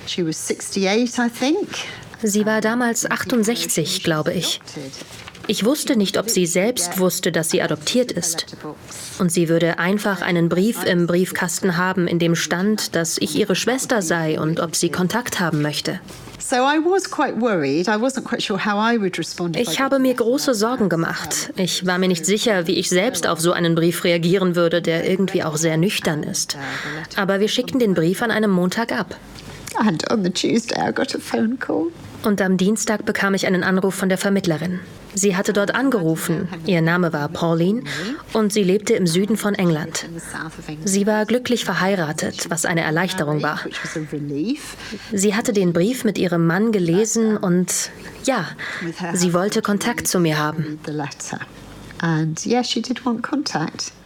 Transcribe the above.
Sie war damals 68, glaube ich. Ich wusste nicht, ob sie selbst wusste, dass sie adoptiert ist. Und sie würde einfach einen Brief im Briefkasten haben, in dem stand, dass ich ihre Schwester sei und ob sie Kontakt haben möchte. Ich habe mir große Sorgen gemacht. Ich war mir nicht sicher, wie ich selbst auf so einen Brief reagieren würde, der irgendwie auch sehr nüchtern ist. Aber wir schickten den Brief an einem Montag ab. Und am Dienstag bekam ich einen Anruf von der Vermittlerin. Sie hatte dort angerufen, ihr Name war Pauline und sie lebte im Süden von England. Sie war glücklich verheiratet, was eine Erleichterung war. Sie hatte den Brief mit ihrem Mann gelesen und ja, sie wollte Kontakt zu mir haben. And yeah, she did want contact.